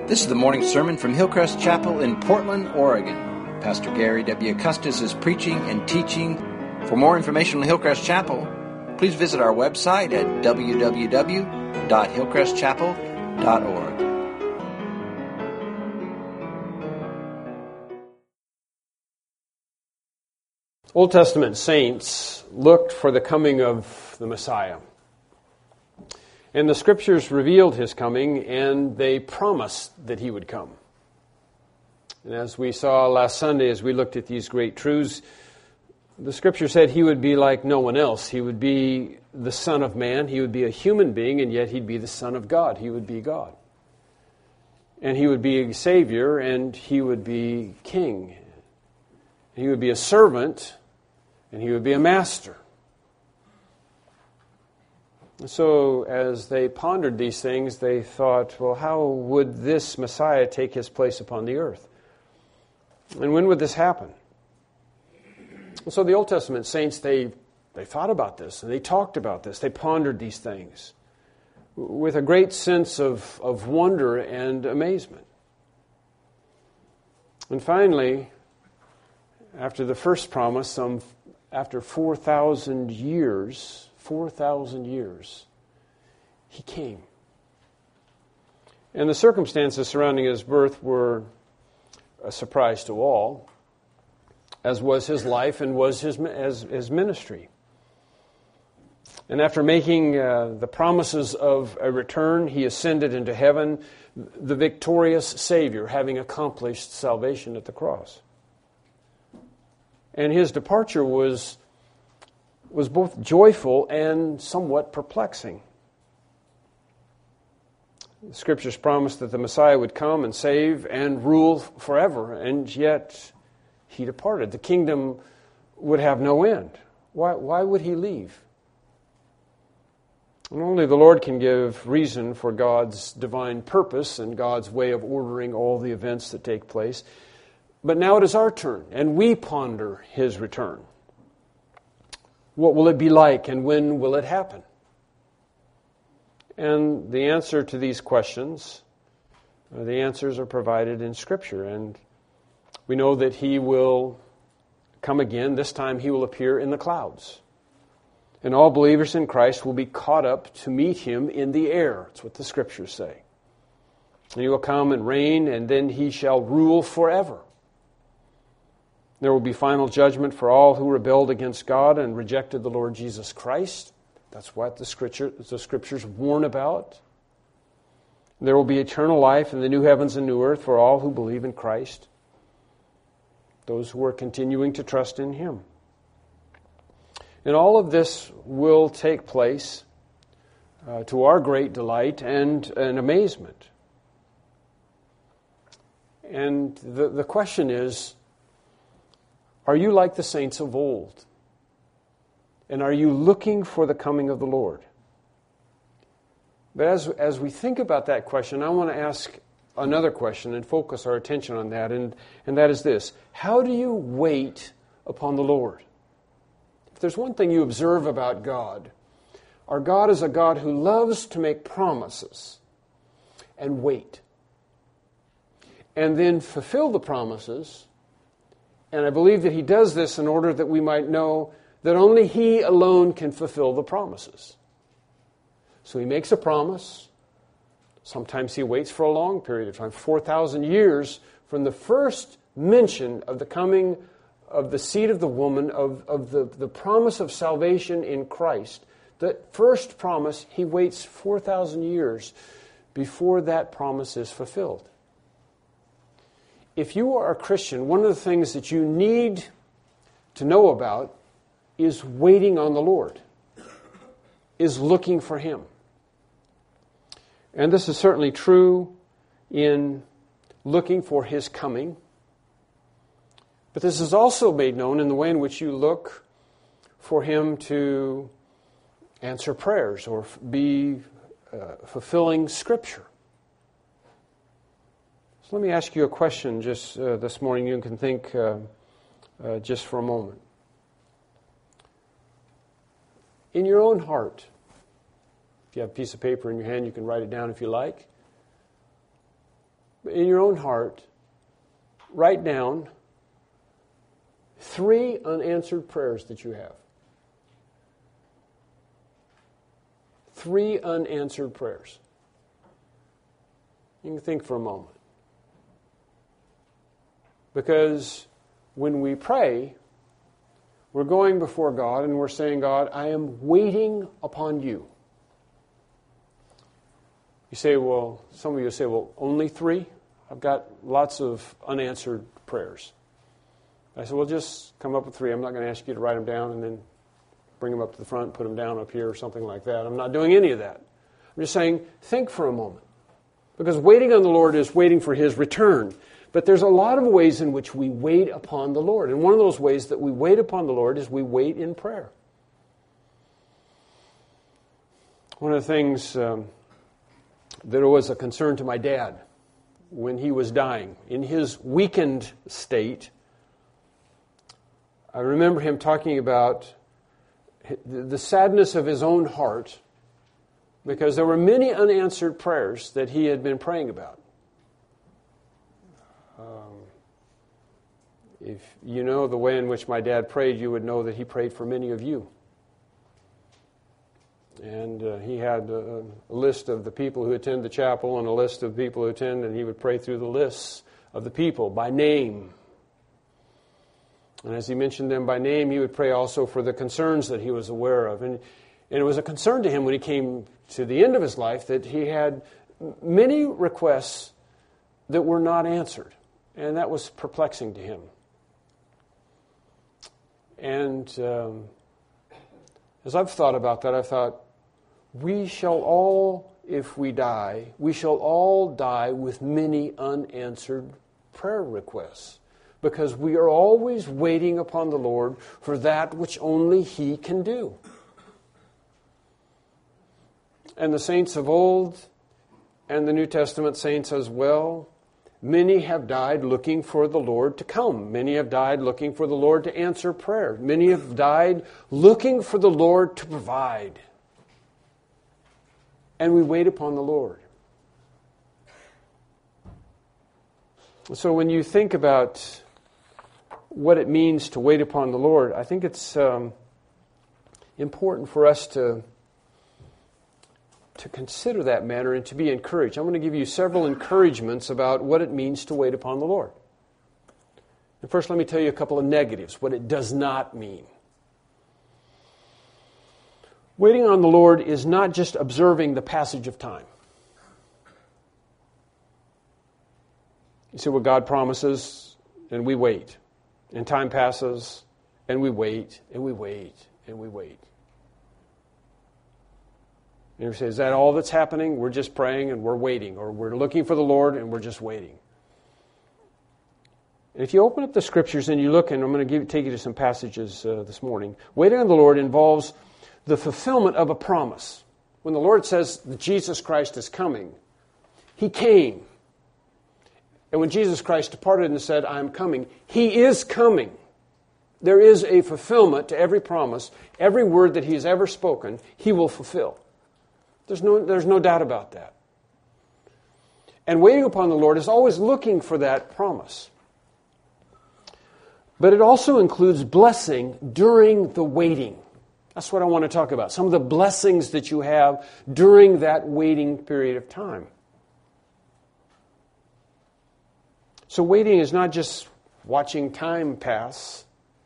This is the morning sermon from Hillcrest Chapel in Portland, Oregon. Pastor Gary W. Custis is preaching and teaching. For more information on Hillcrest Chapel, please visit our website at www.hillcrestchapel.org. Old Testament saints looked for the coming of the Messiah. And the Scriptures revealed His coming, and they promised that He would come. And as we saw last Sunday, as we looked at these great truths, the Scripture said He would be like no one else. He would be the Son of Man. He would be a human being, and yet He'd be the Son of God. He would be God. And He would be a Savior, and He would be King. He would be a servant, and He would be a master. So as they pondered these things, they thought, well, how would this Messiah take His place upon the earth? And when would this happen? So the Old Testament saints, they thought about this, and they talked about this. They pondered these things with a great sense of wonder and amazement. And finally, after the first promise, after 4,000 years, He came. And the circumstances surrounding His birth were a surprise to all, as was His life and was His ministry. And after making the promises of a return, He ascended into heaven, the victorious Savior, having accomplished salvation at the cross. And His departure was both joyful and somewhat perplexing. The Scriptures promised that the Messiah would come and save and rule forever, and yet He departed. The kingdom would have no end. Why would He leave? And only the Lord can give reason for God's divine purpose and God's way of ordering all the events that take place. But now it is our turn, and we ponder His return. What will it be like, and when will it happen? And the answer to these questions, the answers are provided in Scripture. And we know that He will come again. This time He will appear in the clouds. And all believers in Christ will be caught up to meet Him in the air. That's what the Scriptures say. And He will come and reign, and then He shall rule forever. There will be final judgment for all who rebelled against God and rejected the Lord Jesus Christ. That's what the Scriptures warn about. There will be eternal life in the new heavens and new earth for all who believe in Christ, those who are continuing to trust in Him. And all of this will take place to our great delight and amazement. And the question is, are you like the saints of old? And are you looking for the coming of the Lord? But as we think about that question, I want to ask another question and focus our attention on that, and that is this. How do you wait upon the Lord? If there's one thing you observe about God, our God is a God who loves to make promises and wait, and then fulfill the promises. And I believe that He does this in order that we might know that only He alone can fulfill the promises. So He makes a promise. Sometimes He waits for a long period of time, 4,000 years from the first mention of the coming of the seed of the woman, of the promise of salvation in Christ. That first promise, He waits 4,000 years before that promise is fulfilled. If you are a Christian, one of the things that you need to know about is waiting on the Lord, is looking for Him. And this is certainly true in looking for His coming. But this is also made known in the way in which you look for Him to answer prayers or be fulfilling Scripture. So let me ask you a question just this morning. You can think just for a moment. In your own heart, if you have a piece of paper in your hand, you can write it down if you like. in your own heart, write down 3 unanswered prayers that you have. 3 unanswered prayers. You can think for a moment. Because when we pray, we're going before God and we're saying, God, I am waiting upon you. You say, well, some of you say, well, only 3? I've got lots of unanswered prayers. I said, well, just come up with 3. I'm not going to ask you to write them down and then bring them up to the front, put them down up here or something like that. I'm not doing any of that. I'm just saying, think for a moment. Because waiting on the Lord is waiting for His return. But there's a lot of ways in which we wait upon the Lord. And one of those ways that we wait upon the Lord is we wait in prayer. One of the things that was a concern to my dad when he was dying, in his weakened state, I remember him talking about the sadness of his own heart because there were many unanswered prayers that he had been praying about. If you know the way in which my dad prayed, you would know that he prayed for many of you. And he had a list of the people who attend the chapel and a list of people who attend, and he would pray through the lists of the people by name. And as he mentioned them by name, he would pray also for the concerns that he was aware of. And it was a concern to him when he came to the end of his life that he had many requests that were not answered. And that was perplexing to him. And as I've thought about that, I thought, we shall all, if we die, we shall all die with many unanswered prayer requests. Because we are always waiting upon the Lord for that which only He can do. And the saints of old, and the New Testament saints as well, many have died looking for the Lord to come. Many have died looking for the Lord to answer prayer. Many have died looking for the Lord to provide. And we wait upon the Lord. So when you think about what it means to wait upon the Lord, I think it's important for us to consider that matter and to be encouraged. I'm going to give you several encouragements about what it means to wait upon the Lord. And first, let me tell you a couple of negatives, what it does not mean. Waiting on the Lord is not just observing the passage of time. You see what God promises, and we wait. And time passes, and we wait, and we wait, and we wait. And you say, is that all that's happening? We're just praying and we're waiting, or we're looking for the Lord and we're just waiting. And if you open up the Scriptures and you look, and I'm going to take you to some passages this morning, waiting on the Lord involves the fulfillment of a promise. When the Lord says that Jesus Christ is coming, He came. And when Jesus Christ departed and said, I am coming, He is coming. There is a fulfillment to every promise. Every word that He has ever spoken, He will fulfill. There's no doubt about that. And waiting upon the Lord is always looking for that promise. But it also includes blessing during the waiting. That's what I want to talk about. Some of the blessings that you have during that waiting period of time. So waiting is not just watching time pass,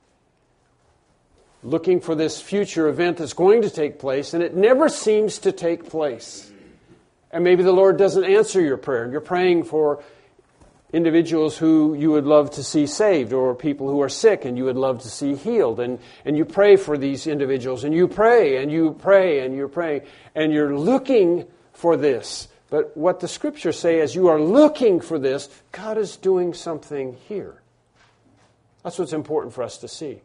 looking for this future event that's going to take place, and it never seems to take place. And maybe the Lord doesn't answer your prayer. You're praying for individuals who you would love to see saved, or people who are sick and you would love to see healed. And you pray for these individuals, and you pray, and you pray, and you're praying, and you're looking for this. But what the Scriptures say is you are looking for this, God is doing something here. That's what's important for us to see.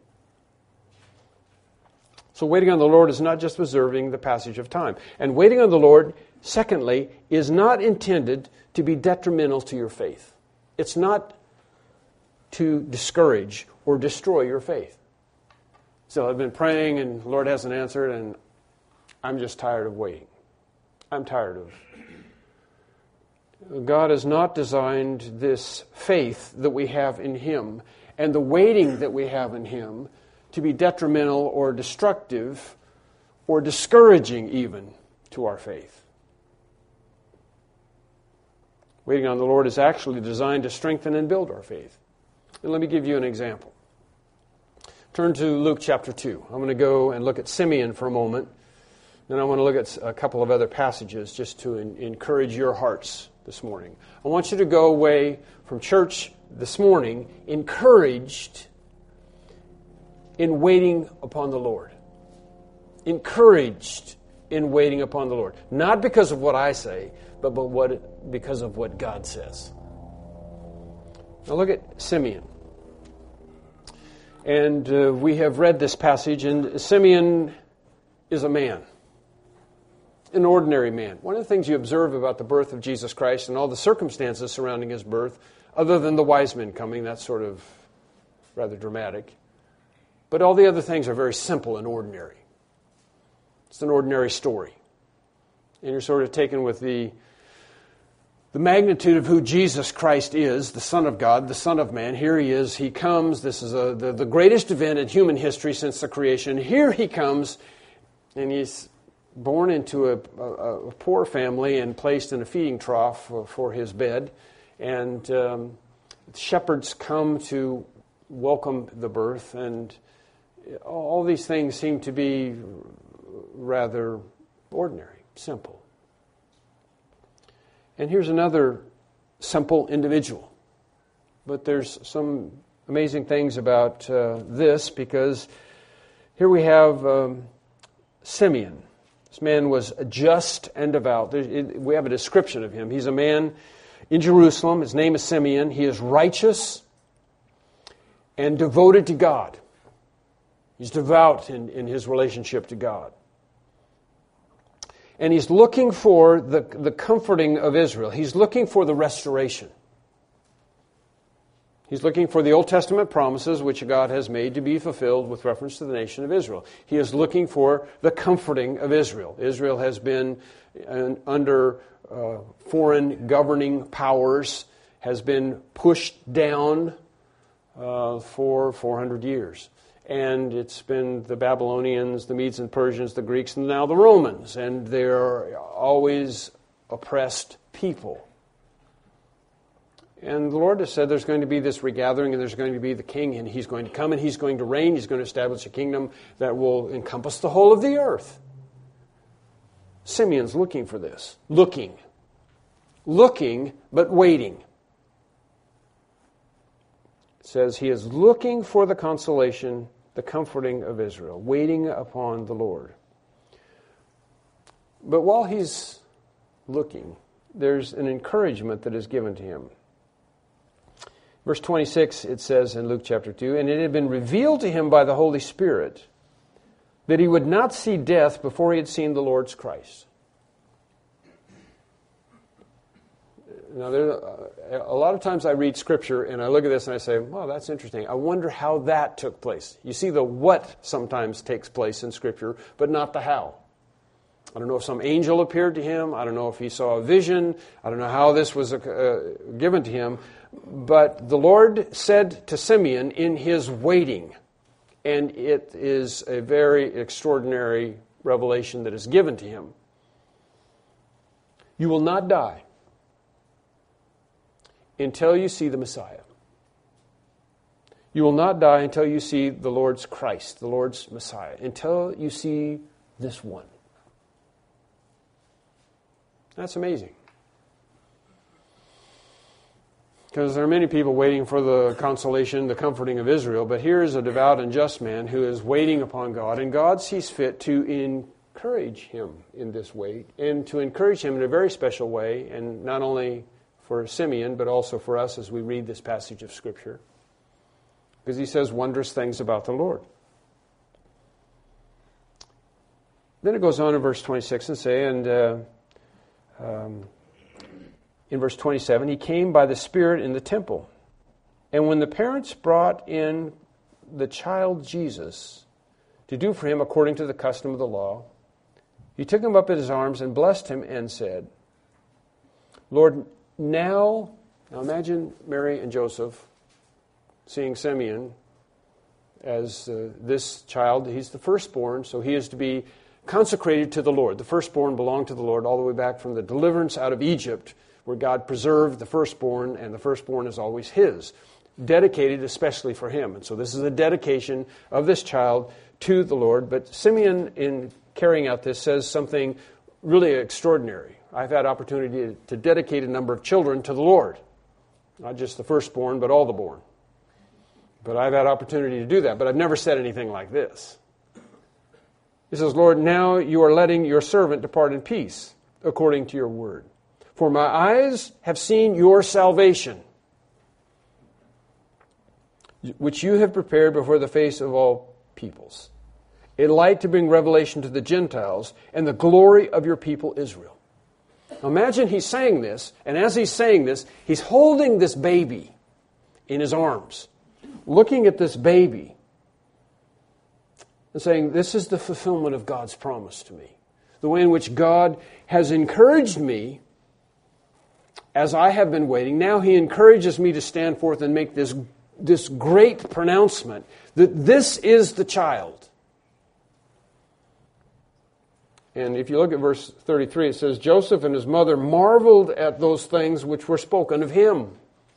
So waiting on the Lord is not just observing the passage of time. And waiting on the Lord, secondly, is not intended to be detrimental to your faith. It's not to discourage or destroy your faith. So I've been praying and the Lord hasn't answered, and I'm just tired of waiting. I'm tired of God has not designed this faith that we have in Him and the waiting that we have in Him to be detrimental or destructive or discouraging even to our faith. Waiting on the Lord is actually designed to strengthen and build our faith. And let me give you an example. Turn to Luke chapter 2. I'm going to go and look at Simeon for a moment. Then I want to look at a couple of other passages just to encourage your hearts this morning. I want you to go away from church this morning encouraged in waiting upon the Lord. Encouraged in waiting upon the Lord. Not because of what I say, but because of what God says. Now look at Simeon. And we have read this passage, and Simeon is a man. An ordinary man. One of the things you observe about the birth of Jesus Christ and all the circumstances surrounding His birth, other than the wise men coming, that's sort of rather dramatic. But all the other things are very simple and ordinary. It's an ordinary story. And you're sort of taken with the magnitude of who Jesus Christ is, the Son of God, the Son of Man. Here He is. He comes. This is the greatest event in human history since the creation. Here He comes, and He's born into a poor family and placed in a feeding trough for His bed. And shepherds come to welcome the birth. And all these things seem to be rather ordinary, simple. And here's another simple individual. But there's some amazing things about this, because here we have Simeon. This man was just and devout. We have a description of him. He's a man in Jerusalem. His name is Simeon. He is righteous and devoted to God. He's devout in his relationship to God. And he's looking for the comforting of Israel. He's looking for the restoration. He's looking for the Old Testament promises which God has made to be fulfilled with reference to the nation of Israel. He is looking for the comforting of Israel. Israel has been under foreign governing powers, has been pushed down for 400 years. And it's been the Babylonians, the Medes and Persians, the Greeks, and now the Romans. And they're always oppressed people. And the Lord has said there's going to be this regathering, and there's going to be the king, and He's going to come, and He's going to reign. He's going to establish a kingdom that will encompass the whole of the earth. Simeon's looking for this. Looking, but waiting. It says he is looking for the consolation, the comforting of Israel, waiting upon the Lord. But while he's looking, there's an encouragement that is given to him. Verse 26, it says in Luke chapter 2, "And it had been revealed to him by the Holy Spirit that he would not see death before he had seen the Lord's Christ." Now, a lot of times I read Scripture and I look at this and I say, well, that's interesting. I wonder how that took place. You see the what sometimes takes place in Scripture, but not the how. I don't know if some angel appeared to him. I don't know if he saw a vision. I don't know how this was given to him. But the Lord said to Simeon in his waiting, and it is a very extraordinary revelation that is given to him, "You will not die until you see the Messiah. You will not die until you see the Lord's Christ, the Lord's Messiah, until you see this one." That's amazing. Because there are many people waiting for the consolation, the comforting of Israel, but here is a devout and just man who is waiting upon God, and God sees fit to encourage him in this wait, and to encourage him in a very special way, and not only for Simeon, but also for us as we read this passage of Scripture. Because he says wondrous things about the Lord. Then it goes on in verse 26 and say, in verse 27, "He came by the Spirit in the temple. And when the parents brought in the child Jesus to do for him according to the custom of the law, he took him up in his arms and blessed him and said, 'Lord, now imagine Mary and Joseph seeing Simeon as this child. He's the firstborn, so he is to be consecrated to the Lord. The firstborn belonged to the Lord all the way back from the deliverance out of Egypt, where God preserved the firstborn, and the firstborn is always his, dedicated especially for him. And so this is a dedication of this child to the Lord. But Simeon, in carrying out this, says something really extraordinary. I've had opportunity to dedicate a number of children to the Lord. Not just the firstborn, but all the born. But I've had opportunity to do that, but I've never said anything like this. He says, Lord, now you are letting your servant depart in peace, according to your word. For my eyes have seen your salvation, which you have prepared before the face of all peoples, a light to bring revelation to the Gentiles and the glory of your people Israel. Now imagine he's saying this, and as he's saying this, he's holding this baby in his arms, looking at this baby, and saying, this is the fulfillment of God's promise to me. The way in which God has encouraged me as I have been waiting. Now He encourages me to stand forth and make this great pronouncement that this is the child. And if you look at verse 33, it says, Joseph and his mother marveled at those things which were spoken of him.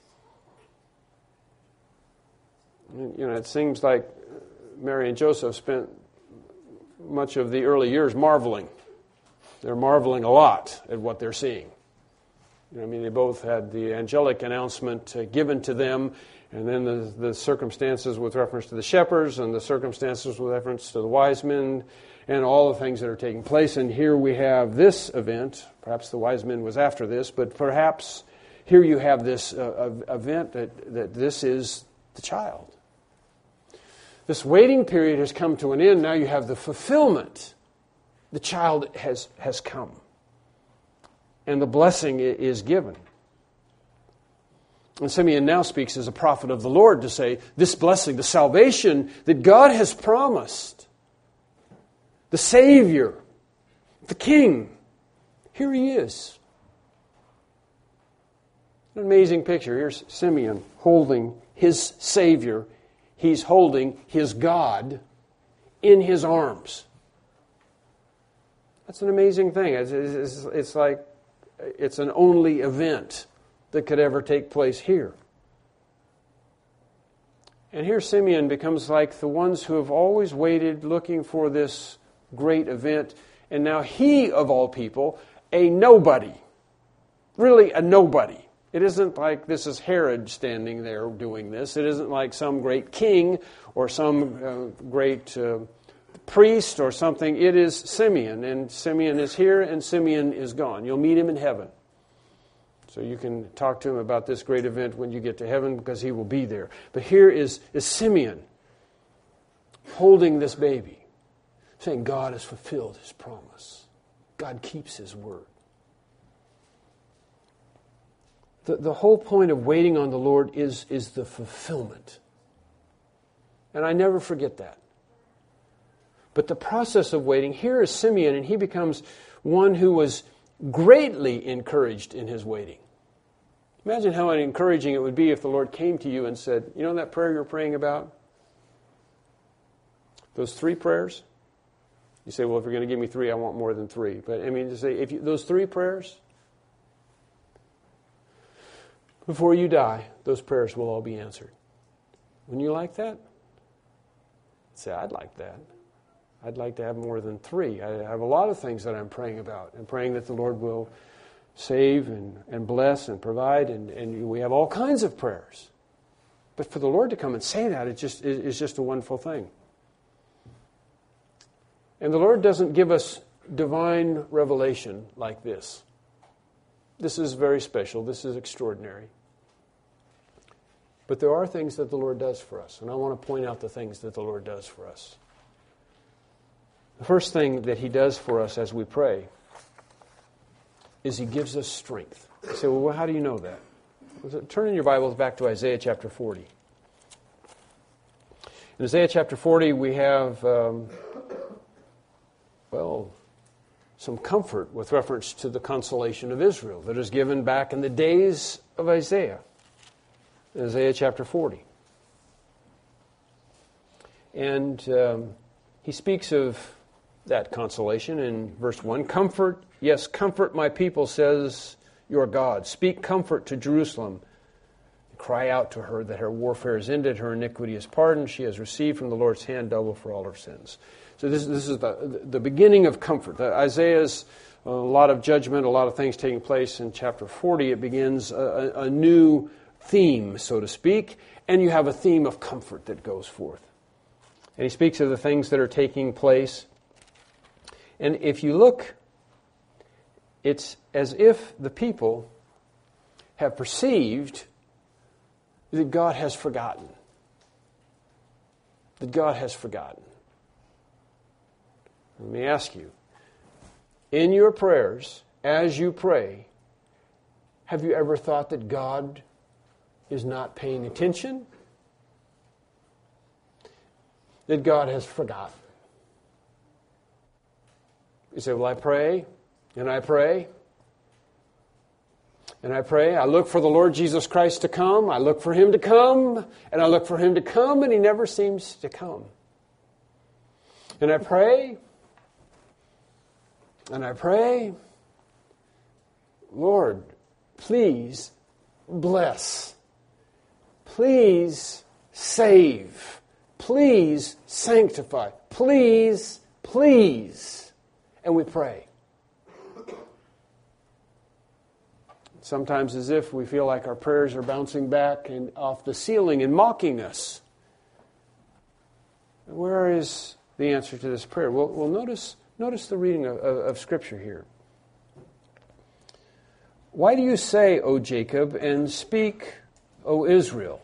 You know, it seems like Mary and Joseph spent much of the early years marveling. They're marveling a lot at what they're seeing. I mean, they both had the angelic announcement given to them, and then the circumstances with reference to the shepherds, and the circumstances with reference to the wise men, and all the things that are taking place. And here we have this event. Perhaps the wise men was after this, but perhaps here you have this event that this is the child. This waiting period has come to an end. Now you have the fulfillment. The child has come. And the blessing is given. And Simeon now speaks as a prophet of the Lord to say, this blessing, the salvation that God has promised, the Savior, the King, here He is. An amazing picture. Here's Simeon holding his Savior. He's holding his God in his arms. That's an amazing thing. It's like it's an only event that could ever take place here. And here Simeon becomes like the ones who have always waited looking for this great event. And now he, of all people, a nobody. Really a nobody. It isn't like this is Herod standing there doing this. It isn't like some great king or some great priest or something. It is Simeon, and Simeon is here and Simeon is gone. You'll meet him in heaven. So you can talk to him about this great event when you get to heaven because he will be there. But here is Simeon holding this baby, saying God has fulfilled His promise. God keeps His word. The whole point of waiting on the Lord is the fulfillment. And I never forget that. But the process of waiting, here is Simeon, and he becomes one who was greatly encouraged in his waiting. Imagine how encouraging it would be if the Lord came to you and said, you know that prayer you're praying about? Those 3 prayers? You say, well, if you're going to give me 3, I want more than 3. But I mean, to say, those 3 prayers, before you die, those prayers will all be answered. Wouldn't you like that? Say, I'd like that. I'd like to have more than 3. I have a lot of things that I'm praying about. I'm praying that the Lord will save and bless and provide, and we have all kinds of prayers. But for the Lord to come and say that, it's just a wonderful thing. And the Lord doesn't give us divine revelation like this. This is very special. This is extraordinary. But there are things that the Lord does for us, and I want to point out the things that the Lord does for us. The first thing that He does for us as we pray is He gives us strength. You say, well, how do you know that? Turn in your Bibles back to Isaiah chapter 40. In Isaiah chapter 40, we have, some comfort with reference to the consolation of Israel that is given back in the days of Isaiah, Isaiah chapter 40. And he speaks of that consolation in verse 1. Comfort, yes, comfort my people, says your God. Speak comfort to Jerusalem. Cry out to her that her warfare is ended, her iniquity is pardoned. She has received from the Lord's hand double for all her sins. So this is the beginning of comfort. Isaiah's a lot of judgment, a lot of things taking place. In chapter 40, it begins a new theme, so to speak, and you have a theme of comfort that goes forth. And he speaks of the things that are taking place. And if you look, it's as if the people have perceived that God has forgotten. That God has forgotten. Let me ask you, in your prayers, as you pray, have you ever thought that God is not paying attention? That God has forgotten? You say, well, I pray, and I pray, and I pray. I look for the Lord Jesus Christ to come. I look for Him to come, and I look for Him to come, and He never seems to come. And I pray, and I pray, Lord, please bless. Please save. Please sanctify. Please, please. And we pray. Sometimes as if we feel like our prayers are bouncing back and off the ceiling and mocking us. Where is the answer to this prayer? Well, notice the reading of Scripture here. Why do you say, O Jacob, and speak, O Israel?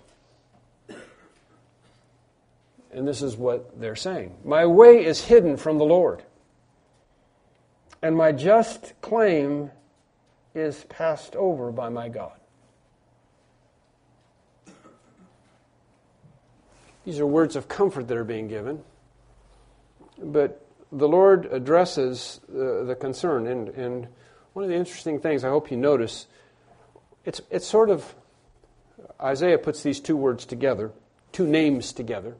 And this is what they're saying. My way is hidden from the Lord, and my just claim is passed over by my God. These are words of comfort that are being given. But the Lord addresses the concern. And one of the interesting things I hope you notice, it's sort of, Isaiah puts these two words together, two names together.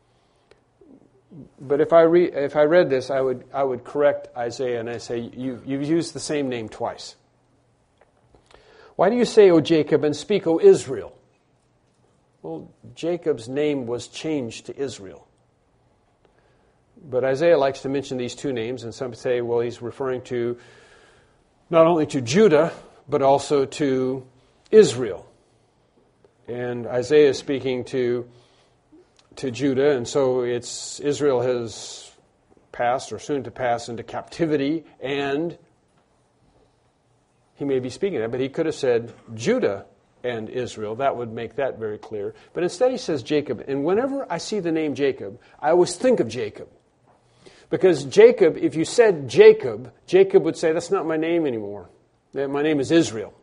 But if I read this, I would correct Isaiah and I say, you've used the same name twice. Why do you say, O Jacob, and speak, O Israel? Well, Jacob's name was changed to Israel. But Isaiah likes to mention these two names, and some say, well, he's referring to not only to Judah, but also to Israel. And Isaiah is speaking to Judah, and so it's Israel has passed or soon to pass into captivity, and he may be speaking of that, but he could have said Judah and Israel. That would make that very clear. But instead he says Jacob, and whenever I see the name Jacob, I always think of Jacob. Because Jacob, if you said Jacob, Jacob would say, that's not my name anymore. My name is Israel.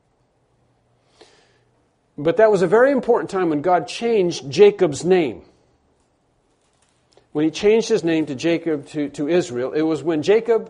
But that was a very important time when God changed Jacob's name. When He changed his name to Jacob to Israel, it was when Jacob,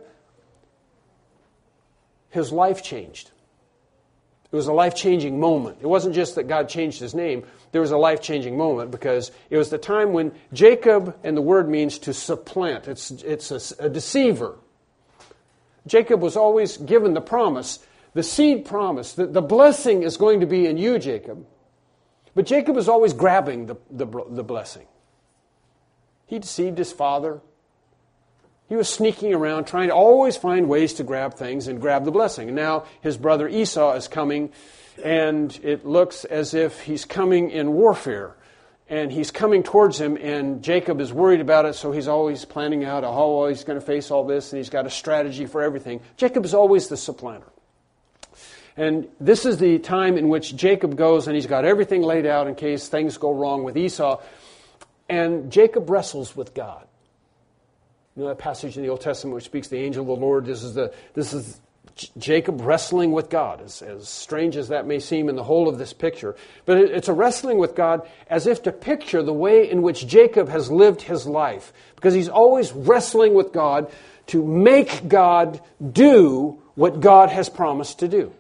his life changed. It was a life-changing moment. It wasn't just that God changed his name. There was a life-changing moment because it was the time when Jacob, and the word means to supplant. It's a deceiver. Jacob was always given the promise, the seed promise, that the blessing is going to be in you, Jacob. But Jacob was always grabbing the blessing. He deceived his father. He was sneaking around, trying to always find ways to grab things and grab the blessing. And now his brother Esau is coming, and it looks as if he's coming in warfare. And he's coming towards him, and Jacob is worried about it, so he's always planning out how he's going to face all this, and he's got a strategy for everything. Jacob is always the supplanter. And this is the time in which Jacob goes, and he's got everything laid out in case things go wrong with Esau. And Jacob wrestles with God. You know that passage in the Old Testament which speaks the angel of the Lord. This is Jacob wrestling with God, as strange as that may seem in the whole of this picture. But it's a wrestling with God as if to picture the way in which Jacob has lived his life. Because he's always wrestling with God to make God do what God has promised to do.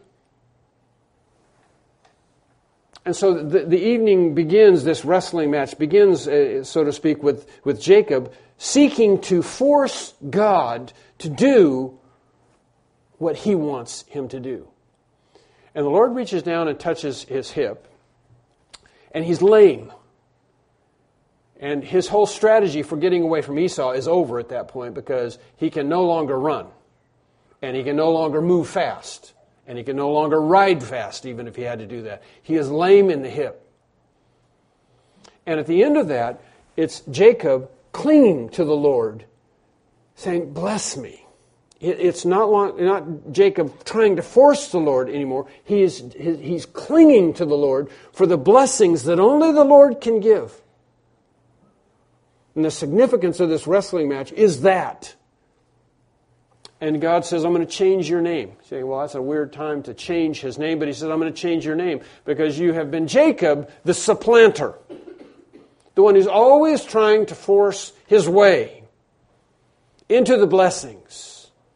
And so the evening begins, this wrestling match begins, so to speak, with Jacob seeking to force God to do what he wants him to do. And the Lord reaches down and touches his hip, and he's lame. And his whole strategy for getting away from Esau is over at that point, because he can no longer run, and he can no longer move fast, and he can no longer ride fast, even if he had to do that. He is lame in the hip. And at the end of that, it's Jacob clinging to the Lord, saying, "Bless me." It's not Jacob trying to force the Lord anymore. He's clinging to the Lord for the blessings that only the Lord can give. And the significance of this wrestling match is that. And God says, "I'm going to change your name." You say, well, that's a weird time to change his name. But he says, "I'm going to change your name because you have been Jacob, the supplanter. The one who's always trying to force his way into the blessings.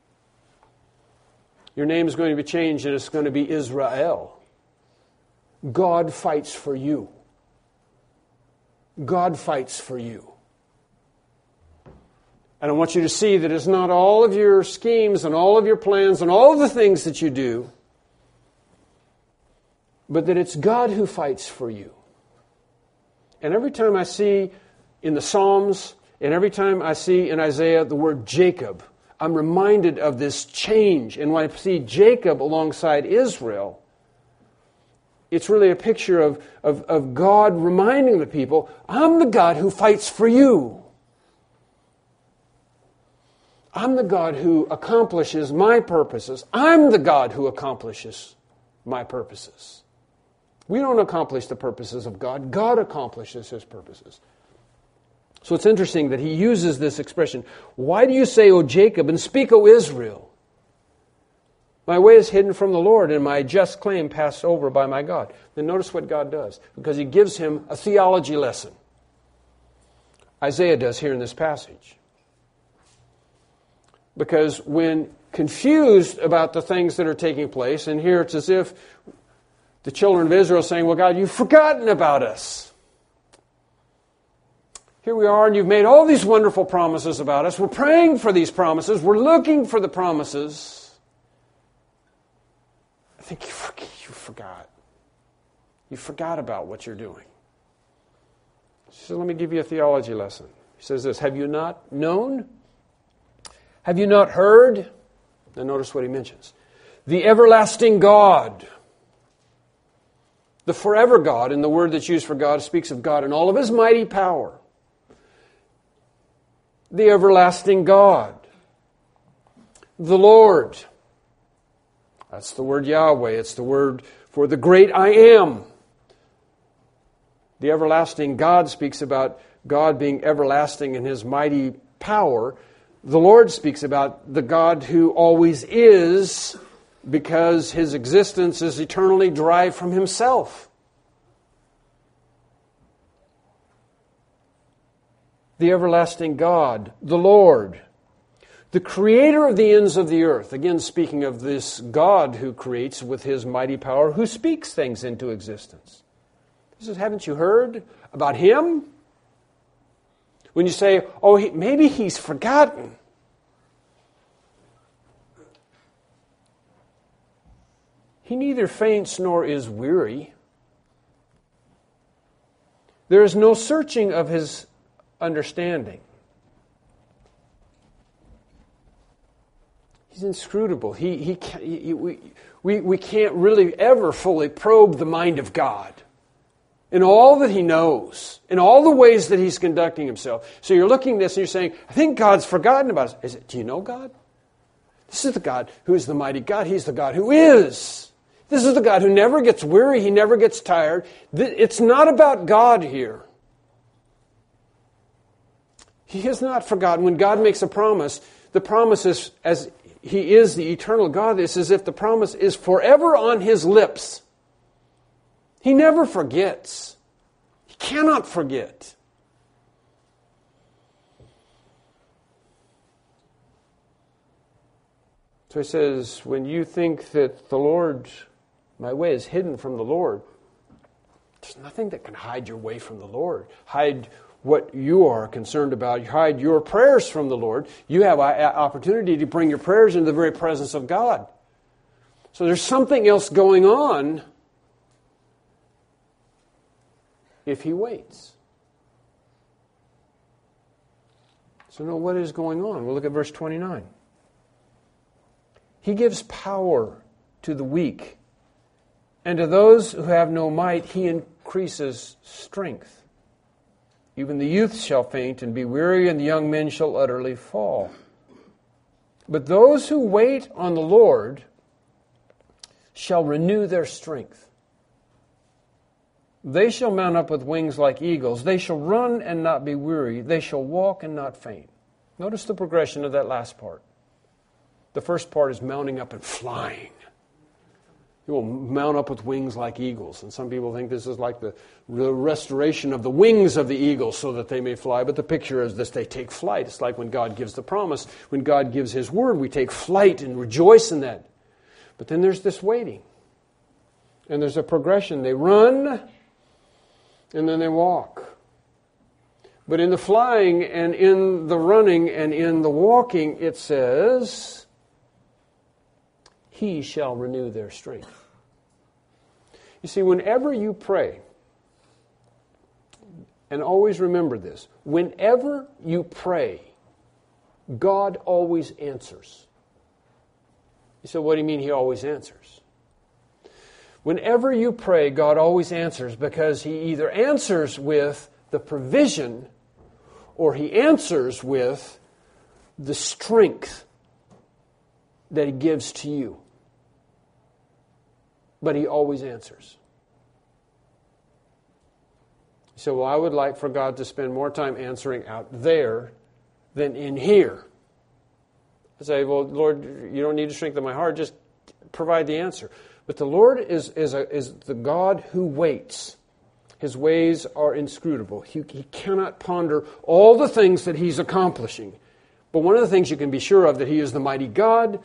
Your name is going to be changed, and it's going to be Israel. God fights for you. God fights for you." And I want you to see that it's not all of your schemes and all of your plans and all of the things that you do, but that it's God who fights for you. And every time I see in the Psalms, and every time I see in Isaiah the word Jacob, I'm reminded of this change. And when I see Jacob alongside Israel, it's really a picture of God reminding the people, "I'm the God who fights for you. I'm the God who accomplishes my purposes. I'm the God who accomplishes my purposes." We don't accomplish the purposes of God. God accomplishes his purposes. So it's interesting that he uses this expression. "Why do you say, O Jacob, and speak, O Israel? My way is hidden from the Lord, and my just claim passed over by my God." Then notice what God does, because he gives him a theology lesson. Isaiah does here in this passage. Because when confused about the things that are taking place, and here it's as if the children of Israel are saying, "Well, God, you've forgotten about us. Here we are, and you've made all these wonderful promises about us. We're praying for these promises. We're looking for the promises. I think you forgot. You forgot about what you're doing." So let me give you a theology lesson. He says this, "Have you not known? Have you not heard?" Now notice what he mentions. "The everlasting God." The forever God, and the word that's used for God speaks of God in all of his mighty power. The everlasting God. The Lord. That's the word Yahweh. It's the word for the great I am. The everlasting God speaks about God being everlasting in his mighty power. The Lord speaks about the God who always is, because his existence is eternally derived from himself. The everlasting God, the Lord, the creator of the ends of the earth. Again, speaking of this God who creates with his mighty power, who speaks things into existence. He says, "Haven't you heard about him?" When you say, "Oh, maybe he's forgotten." He neither faints nor is weary. There is no searching of his understanding. He's inscrutable. We can't really ever fully probe the mind of God in all that he knows, in all the ways that he's conducting himself. So you're looking at this and you're saying, "I think God's forgotten about us." Do you know God? This is the God who is the mighty God. He's the God who is. This is the God who never gets weary. He never gets tired. It's not about God here. He has not forgotten. When God makes a promise, the promise is, as He is the eternal God, it's as if the promise is forever on His lips. He never forgets. He cannot forget. So He says, when you think that the Lord, my way is hidden from the Lord, there's nothing that can hide your way from the Lord. Hide what you are concerned about. Hide your prayers from the Lord. You have an opportunity to bring your prayers into the very presence of God. So there's something else going on if He waits. So now what is going on? We'll look at verse 29. He gives power to the weak, and to those who have no might He increases strength. Even the youth shall faint and be weary, and the young men shall utterly fall. But those who wait on the Lord shall renew their strength. They shall mount up with wings like eagles. They shall run and not be weary. They shall walk and not faint. Notice the progression of that last part. The first part is mounting up and flying. You will mount up with wings like eagles. And some people think this is like the restoration of the wings of the eagles so that they may fly. But the picture is this: they take flight. It's like when God gives the promise. When God gives His word, we take flight and rejoice in that. But then there's this waiting. And there's a progression. They run, and then they walk. But in the flying and in the running and in the walking, it says, He shall renew their strength. You see, whenever you pray, and always remember this, whenever you pray, God always answers. You say, what do you mean He always answers? Whenever you pray, God always answers, because He either answers with the provision or He answers with the strength that He gives to you. But He always answers. You say, well, I would like for God to spend more time answering out there than in here. I say, well, Lord, you don't need to strengthen my heart, just provide the answer. But the Lord is the God who waits. His ways are inscrutable. He cannot ponder all the things that He's accomplishing. But one of the things you can be sure of, that He is the mighty God.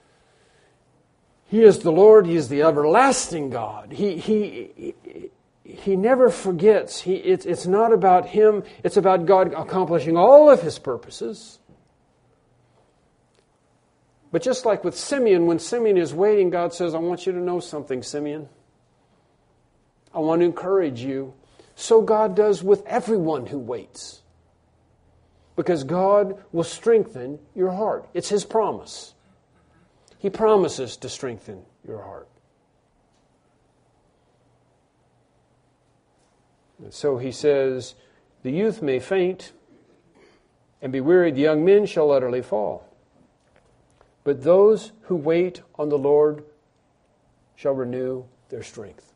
He is the Lord. He is the everlasting God. He never forgets. It's not about Him. It's about God accomplishing all of His purposes. But just like with Simeon, when Simeon is waiting, God says, I want you to know something, Simeon. I want to encourage you. So God does with everyone who waits. Because God will strengthen your heart. It's His promise. He promises to strengthen your heart. And so He says, the youth may faint and be weary, the young men shall utterly fall. But those who wait on the Lord shall renew their strength.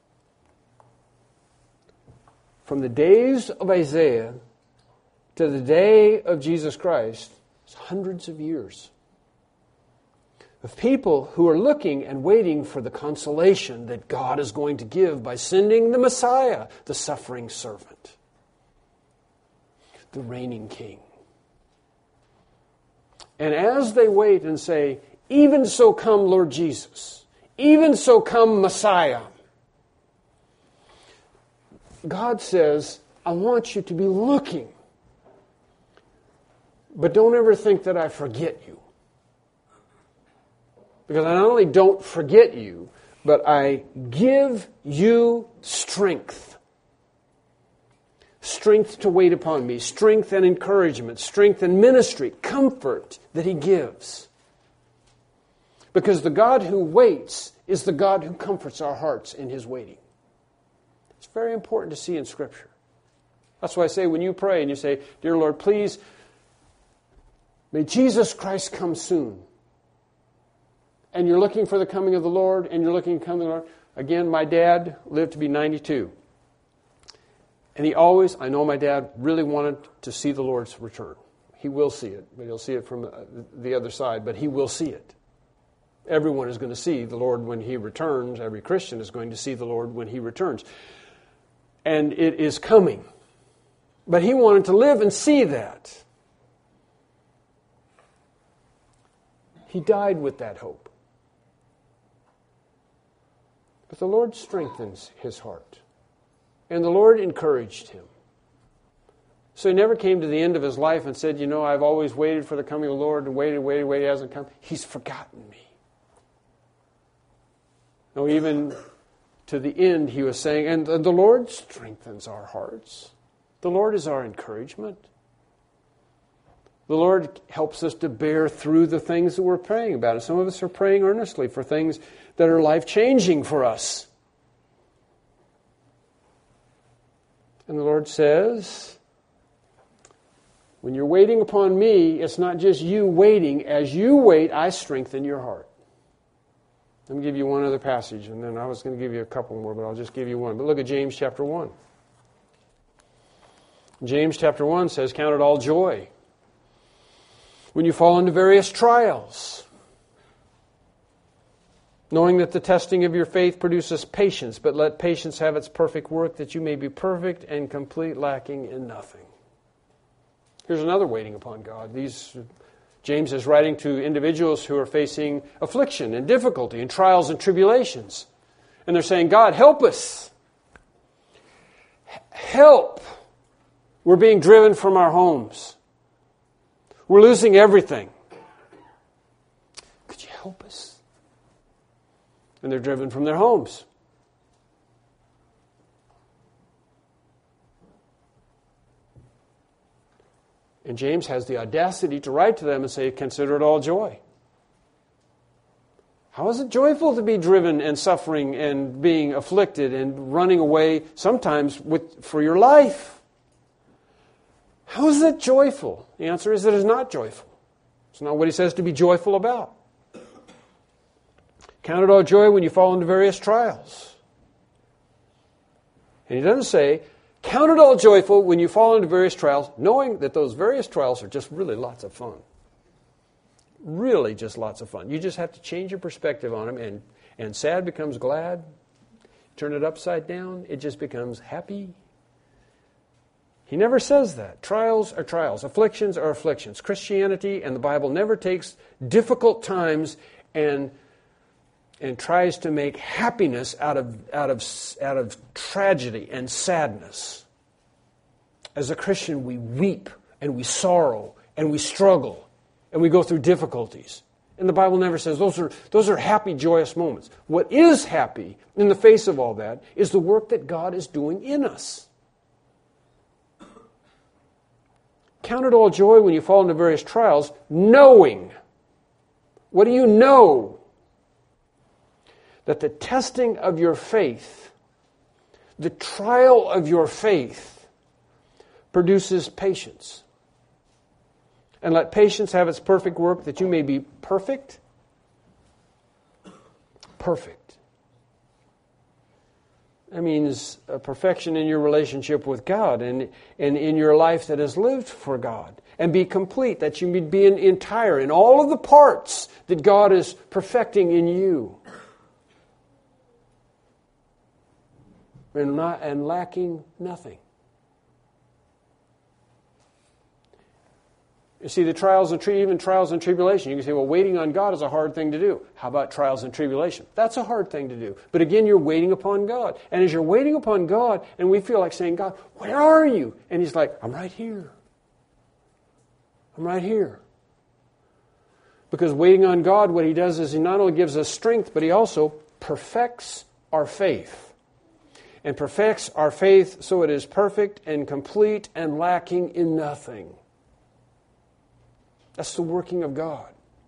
From the days of Isaiah to the day of Jesus Christ, it's hundreds of years of people who are looking and waiting for the consolation that God is going to give by sending the Messiah, the suffering servant, the reigning King. And as they wait and say, even so come Lord Jesus, even so come Messiah, God says, I want you to be looking. But don't ever think that I forget you. Because I not only don't forget you, but I give you strength. Strength to wait upon me, strength and encouragement, strength and ministry, comfort that He gives. Because the God who waits is the God who comforts our hearts in His waiting. It's very important to see in Scripture. That's why I say when you pray and you say, Dear Lord, please, may Jesus Christ come soon. And you're looking for the coming of the Lord, and you're looking for the coming of the Lord. Again, my dad lived to be 92. And he always, I know my dad really wanted to see the Lord's return. He will see it, but he'll see it from the other side, but he will see it. Everyone is going to see the Lord when He returns. Every Christian is going to see the Lord when He returns. And it is coming. But he wanted to live and see that. He died with that hope. But the Lord strengthens his heart. And the Lord encouraged him. So he never came to the end of his life and said, I've always waited for the coming of the Lord and waited, he hasn't come. He's forgotten me. No, even to the end he was saying, and the Lord strengthens our hearts. The Lord is our encouragement. The Lord helps us to bear through the things that we're praying about. And some of us are praying earnestly for things that are life-changing for us. And the Lord says, when you're waiting upon me, it's not just you waiting. As you wait, I strengthen your heart. Let me give you one other passage, and then I was going to give you a couple more, but I'll just give you one. But look at James chapter 1. James chapter 1 says, count it all joy when you fall into various trials, knowing that the testing of your faith produces patience, but let patience have its perfect work, that you may be perfect and complete, lacking in nothing. Here's another waiting upon God. James is writing to individuals who are facing affliction and difficulty and trials and tribulations. And they're saying, God, help us. Help. We're being driven from our homes. We're losing everything. Could you help us? And they're driven from their homes. And James has the audacity to write to them and say, consider it all joy. How is it joyful to be driven and suffering and being afflicted and running away, sometimes for your life? How is that joyful? The answer is it is not joyful. It's not what he says to be joyful about. Count it all joy when you fall into various trials. And he doesn't say, count it all joyful when you fall into various trials, knowing that those various trials are just really lots of fun. Really just lots of fun. You just have to change your perspective on them, and sad becomes glad. Turn it upside down, it just becomes happy. He never says that. Trials are trials. Afflictions are afflictions. Christianity and the Bible never takes difficult times and tries to make happiness out of tragedy and sadness. As a Christian, we weep and we sorrow and we struggle and we go through difficulties. And the Bible never says those are happy, joyous moments. What is happy in the face of all that is the work that God is doing in us. Count it all joy when you fall into various trials, knowing. What do you know? That the testing of your faith, the trial of your faith, produces patience. And let patience have its perfect work, that you may be perfect. Perfect. That means a perfection in your relationship with God and in your life that is lived for God. And be complete, that you may be entire in all of the parts that God is perfecting in you. And lacking nothing. You see, the trials and even trials and tribulation. You can say, well, waiting on God is a hard thing to do. How about trials and tribulation? That's a hard thing to do. But again, you're waiting upon God. And as you're waiting upon God, and we feel like saying, God, where are you? And He's like, I'm right here. I'm right here. Because waiting on God, what He does is He not only gives us strength, but He also perfects our faith. And perfects our faith so it is perfect and complete and lacking in nothing. That's the working of God.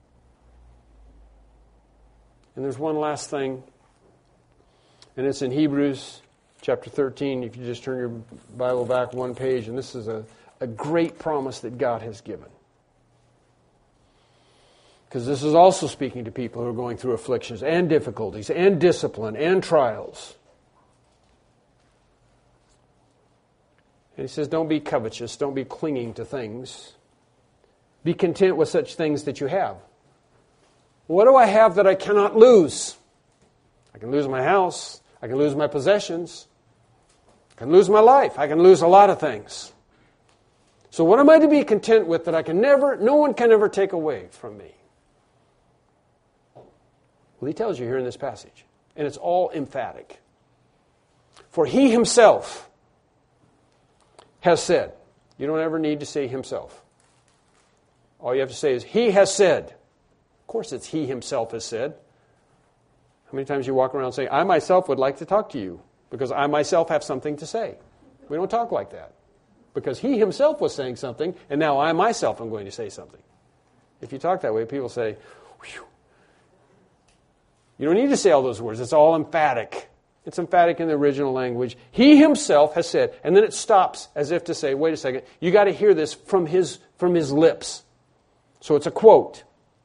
And there's one last thing, and it's in Hebrews chapter 13. If you just turn your Bible back one page, and this is a great promise that God has given. Because this is also speaking to people who are going through afflictions and difficulties and discipline and trials. And he says, don't be covetous, don't be clinging to things. Be content with such things that you have. What do I have that I cannot lose? I can lose my house. I can lose my possessions. I can lose my life. I can lose a lot of things. So what am I to be content with that no one can ever take away from me? Well, he tells you here in this passage, and it's all emphatic. For he himself has said. You don't ever need to say himself. All you have to say is, he has said. Of course it's he himself has said. How many times you walk around saying, I myself would like to talk to you because I myself have something to say. We don't talk like that. Because he himself was saying something, and now I myself am going to say something. If you talk that way, people say, whew. You don't need to say all those words. It's all emphatic. It's emphatic in the original language. He himself has said, and then it stops as if to say, wait a second, you got to hear this from his lips. So it's a quote.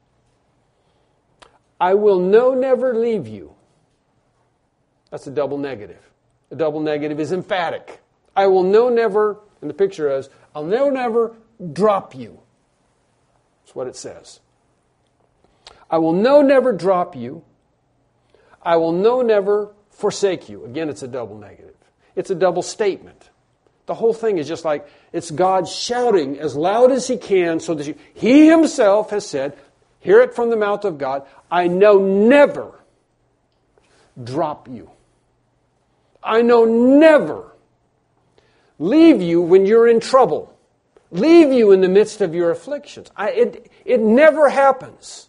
I will never leave you. That's a double negative. A double negative is emphatic. I will never, and the picture is, I'll never drop you. That's what it says. I will never drop you. I will never forsake you. Again, it's a double negative. It's a double statement. The whole thing is just like, it's God shouting as loud as he can so that he himself has said, hear it from the mouth of God, I never drop you. I never leave you when you're in trouble. Leave you in the midst of your afflictions. It never happens.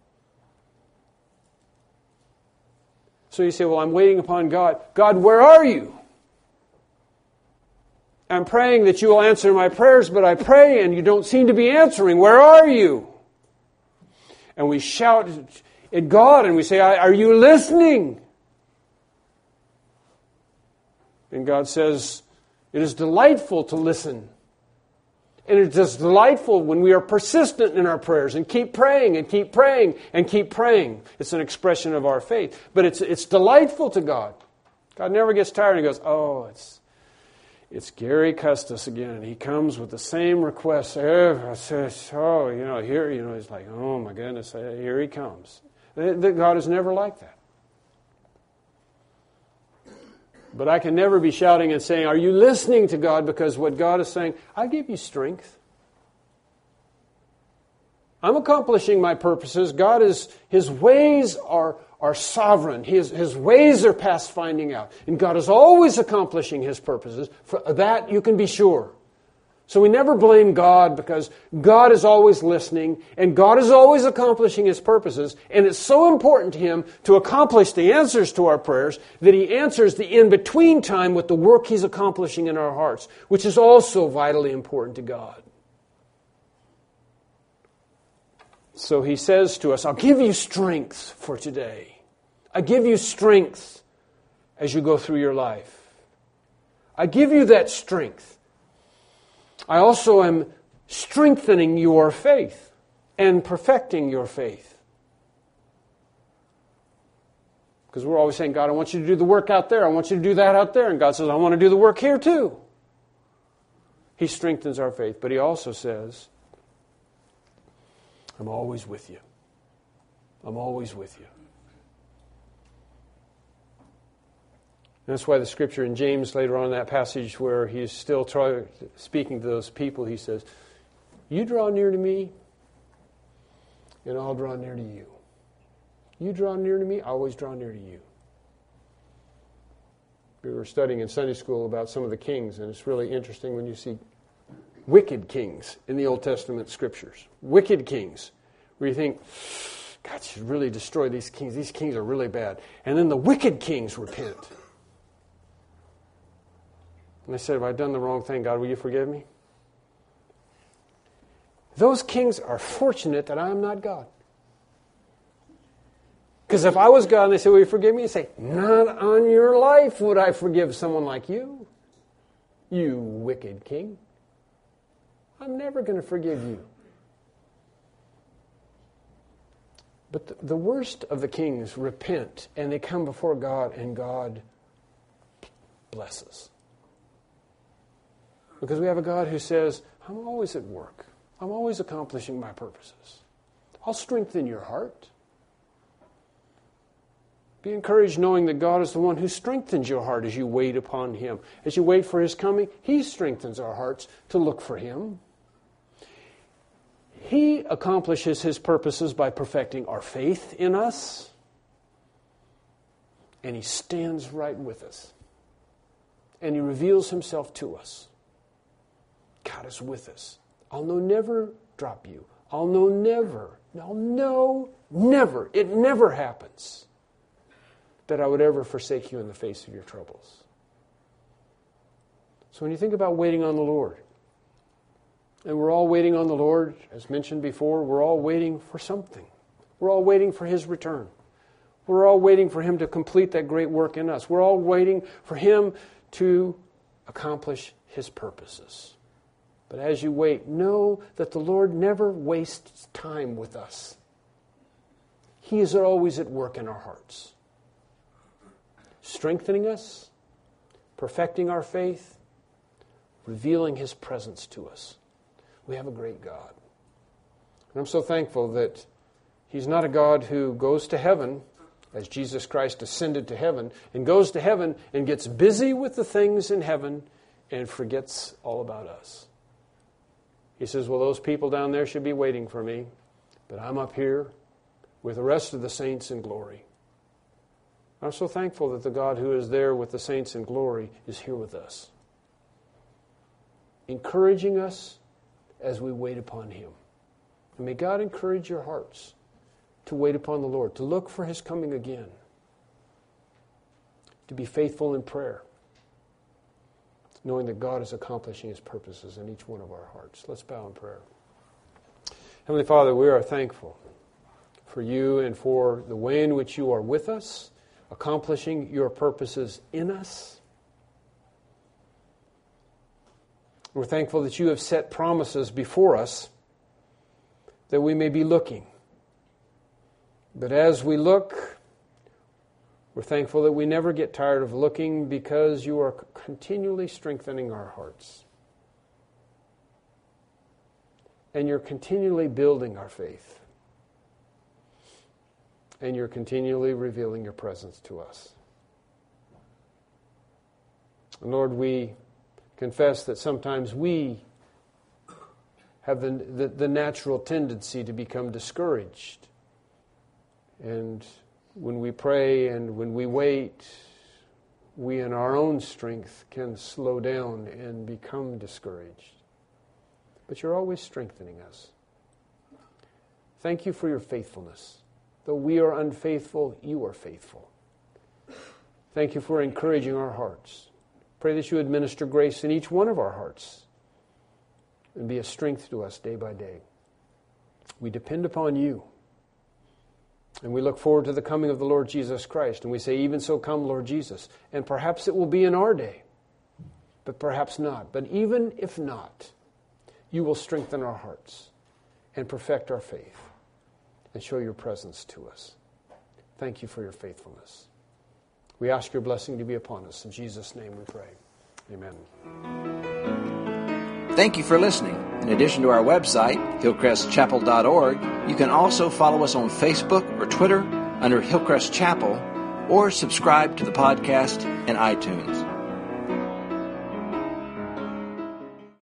So you say, well, I'm waiting upon God. God, where are you? I'm praying that you will answer my prayers, but I pray and you don't seem to be answering. Where are you? And we shout at God and we say, are you listening? And God says, it is delightful to listen. And it is delightful when we are persistent in our prayers and keep praying and keep praying and keep praying. It's an expression of our faith. But it's delightful to God. God never gets tired and he goes, oh, it's Gary Custis again. And he comes with the same request. Here, he's like, oh my goodness, here he comes. God is never like that. But I can never be shouting and saying, are you listening to God? Because what God is saying, I give you strength. I'm accomplishing my purposes. His ways are sovereign. His ways are past finding out. And God is always accomplishing his purposes. For that you can be sure. So we never blame God because God is always listening and God is always accomplishing his purposes. And it's so important to him to accomplish the answers to our prayers that he answers the in-between time with the work he's accomplishing in our hearts, which is also vitally important to God. So he says to us, I'll give you strength for today. I give you strength as you go through your life. I give you that strength. I also am strengthening your faith and perfecting your faith. Because we're always saying, God, I want you to do the work out there. I want you to do that out there. And God says, I want to do the work here too. He strengthens our faith. But he also says, I'm always with you. I'm always with you. That's why the scripture in James later on in that passage where he's still speaking to those people, he says, you draw near to me, and I'll draw near to you. You draw near to me, I always draw near to you. We were studying in Sunday school about some of the kings, and it's really interesting when you see wicked kings in the Old Testament scriptures. Wicked kings, where you think, God should really destroy these kings. These kings are really bad. And then the wicked kings repent. And they said, if I've done the wrong thing, God, will you forgive me? Those kings are fortunate that I am not God. Because if I was God and they say, will you forgive me? You'd say, not on your life would I forgive someone like you. You wicked king. I'm never going to forgive you. But the worst of the kings repent and they come before God and God blesses. Because we have a God who says, I'm always at work. I'm always accomplishing my purposes. I'll strengthen your heart. Be encouraged knowing that God is the one who strengthens your heart as you wait upon Him. As you wait for His coming, He strengthens our hearts to look for Him. He accomplishes His purposes by perfecting our faith in us. And He stands right with us. And He reveals Himself to us. God is with us. I'll never drop you. I'll never, it never happens that I would ever forsake you in the face of your troubles. So when you think about waiting on the Lord, and we're all waiting on the Lord, as mentioned before, we're all waiting for something. We're all waiting for His return. We're all waiting for Him to complete that great work in us. We're all waiting for Him to accomplish His purposes. But as you wait, know that the Lord never wastes time with us. He is always at work in our hearts, strengthening us, perfecting our faith, revealing His presence to us. We have a great God. And I'm so thankful that He's not a God who goes to heaven, as Jesus Christ ascended to heaven, and goes to heaven and gets busy with the things in heaven and forgets all about us. He says, well, those people down there should be waiting for me, but I'm up here with the rest of the saints in glory. I'm so thankful that the God who is there with the saints in glory is here with us, encouraging us as we wait upon Him. And may God encourage your hearts to wait upon the Lord, to look for His coming again, to be faithful in prayer, knowing that God is accomplishing His purposes in each one of our hearts. Let's bow in prayer. Heavenly Father, we are thankful for You and for the way in which You are with us, accomplishing Your purposes in us. We're thankful that You have set promises before us that we may be looking. But as we look, we're thankful that we never get tired of looking because You are continually strengthening our hearts. And You're continually building our faith. And You're continually revealing Your presence to us. And Lord, we confess that sometimes we have the natural tendency to become discouraged. And when we pray and when we wait, we in our own strength can slow down and become discouraged. But You're always strengthening us. Thank You for Your faithfulness. Though we are unfaithful, You are faithful. Thank You for encouraging our hearts. Pray that You administer grace in each one of our hearts and be a strength to us day by day. We depend upon You. And we look forward to the coming of the Lord Jesus Christ. And we say, even so come, Lord Jesus. And perhaps it will be in our day, but perhaps not. But even if not, You will strengthen our hearts and perfect our faith and show Your presence to us. Thank You for Your faithfulness. We ask Your blessing to be upon us. In Jesus' name we pray. Amen. Thank you for listening. In addition to our website, hillcrestchapel.org, you can also follow us on Facebook or Twitter under Hillcrest Chapel, or subscribe to the podcast in iTunes.